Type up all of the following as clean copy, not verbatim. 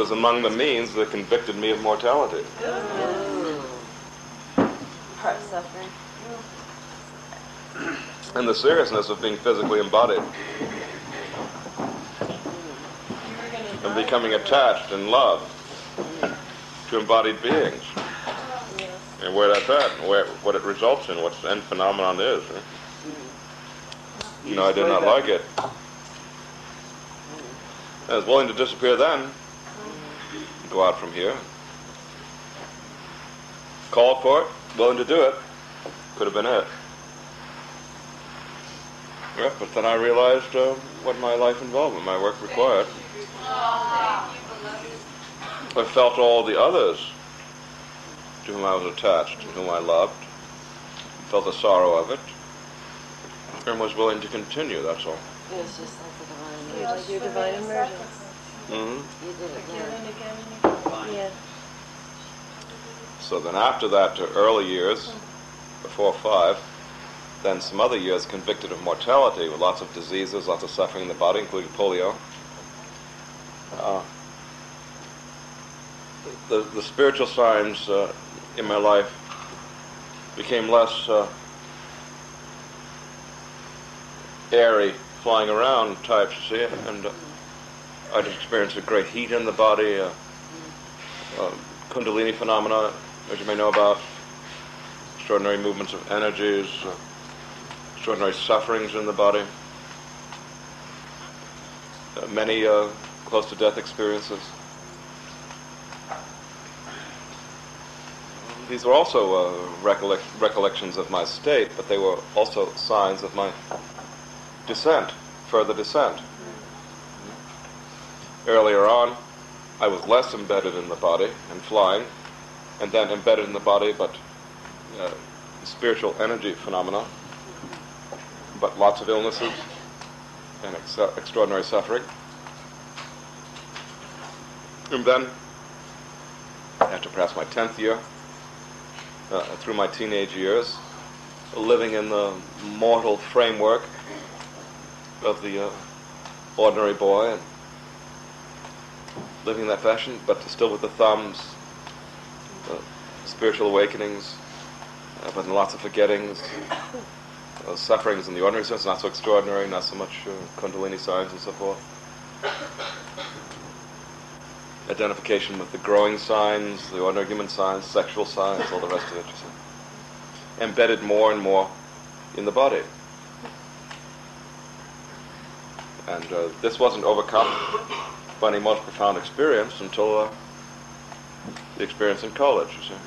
was among the means that convicted me of mortality. Heart suffering. And the seriousness of being physically embodied. And becoming attached in love to embodied beings. And where that's at, and what it results in, what the end phenomenon is. I did not like it. I was willing to disappear then, go out from here. Called for it, willing to do it. Could have been it. Yeah, but then I realized what my life involved, what my work required. I felt all the others to whom I was attached, to whom I loved, felt the sorrow of it, and was willing to continue, that's all. It was just like the divine immersion. Like your divine immersion. Mm-hmm. You did it Again and again. Yeah. So then after that, to early years, before 5, then some other years convicted of mortality with lots of diseases, lots of suffering in the body, including polio. The spiritual signs in my life became less airy, flying around types, you see, and I just experienced a great heat in the body, Kundalini phenomena, as you may know about, extraordinary movements of energies, extraordinary sufferings in the body, many close-to-death experiences. These were also recollections of my state, but they were also signs of my descent, further descent. Earlier on, I was less embedded in the body and flying, and then embedded in the body, but spiritual energy phenomena, but lots of illnesses and extraordinary suffering. And then, after perhaps my 10th year, through my teenage years, living in the mortal framework of the ordinary boy, and living in that fashion, but still with the thumbs, spiritual awakenings, but lots of forgettings, sufferings in the ordinary sense, not so extraordinary, not so much Kundalini signs and so forth. Identification with the growing signs, the ordinary human signs, sexual signs, all the rest of it, you see. Embedded more and more in the body. And this wasn't overcome by any most profound experience until the experience in college, you see.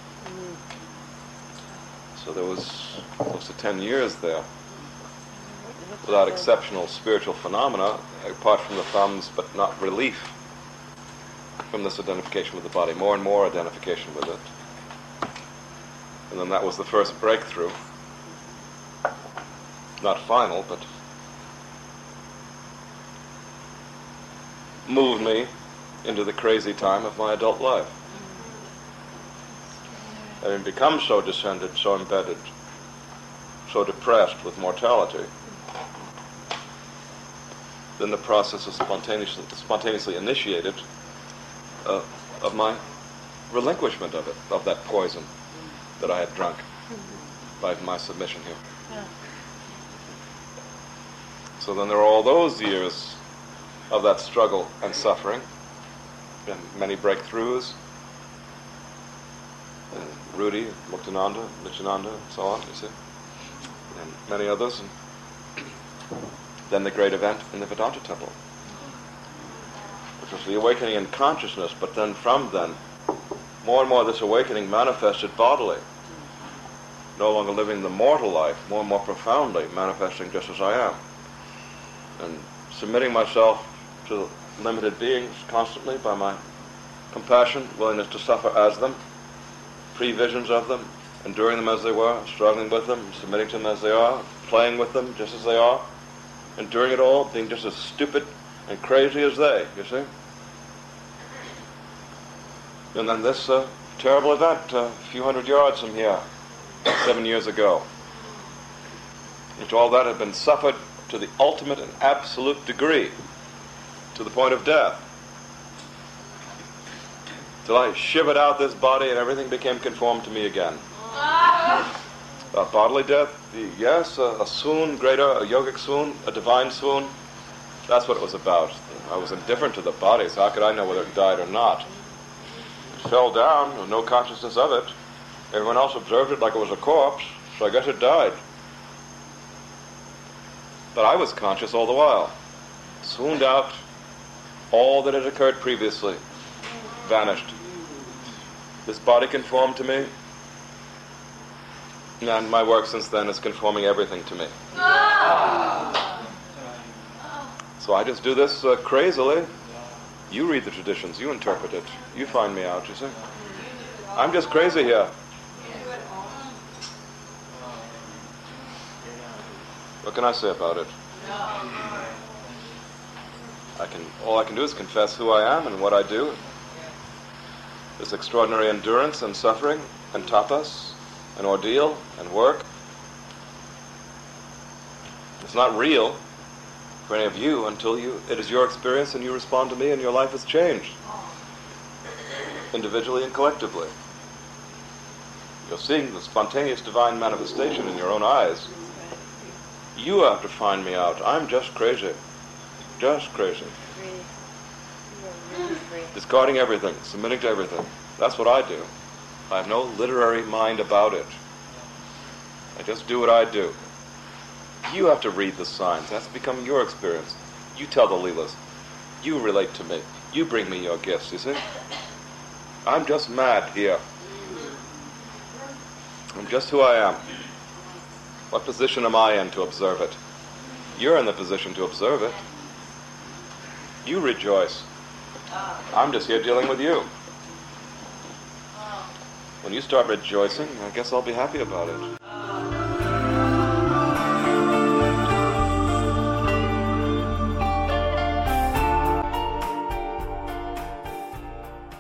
So there was close to 10 years there without exceptional spiritual phenomena, apart from the thumbs, but not relief from this identification with the body, more and more identification with it. And then that was the first breakthrough. Not final, but moved me into the crazy time of my adult life. Having become so descended, so embedded, so depressed with mortality, then the process is spontaneously initiated of my relinquishment of it, of that poison that I had drunk by my submission here. Yeah. So then there are all those years of that struggle and suffering, and many breakthroughs, and Rudy, Muktananda, Nityananda, and so on, you see, and many others, and then the great event in the Vedanta temple, which was the awakening in consciousness, but then from then, more and more this awakening manifested bodily, no longer living the mortal life, more and more profoundly manifesting just as I am, and submitting myself to limited beings constantly by my compassion, willingness to suffer as them, pre-visions of them, enduring them as they were, struggling with them, submitting to them as they are, playing with them just as they are, enduring it all, being just as stupid and crazy as they, you see. And then this terrible event a few hundred yards from here, 7 years ago, which all that had been suffered to the ultimate and absolute degree, to the point of death. till I shivered out this body and everything became conformed to me again. Bodily death, yes, a swoon, greater, a yogic swoon, a divine swoon. That's what it was about. I was indifferent to the body, so how could I know whether it died or not? It fell down, no consciousness of it. Everyone else observed it like it was a corpse, so I guess it died. But I was conscious all the while. Swooned out, all that had occurred previously vanished. This body conformed to me, and my work since then is conforming everything to me. So I just do this crazily. You read the traditions, you interpret it, you find me out, you see. I'm just crazy here. What can I say about it? All I can do is confess who I am and what I do. This extraordinary endurance and suffering and tapas and ordeal and work. It's not real for any of you until it is your experience and you respond to me and your life has changed. Individually and collectively. You're seeing the spontaneous divine manifestation in your own eyes. You have to find me out. I'm just crazy. Just crazy. Free. You are really free. Discarding everything, submitting to everything. That's what I do. I have no literary mind about it. I just do what I do. You have to read the signs. That's become your experience. You tell the Leelas. You relate to me. You bring me your gifts, you see? I'm just mad here. I'm just who I am. What position am I in to observe it? You're in the position to observe it. You rejoice. I'm just here dealing with you. When you start rejoicing, I guess I'll be happy about it.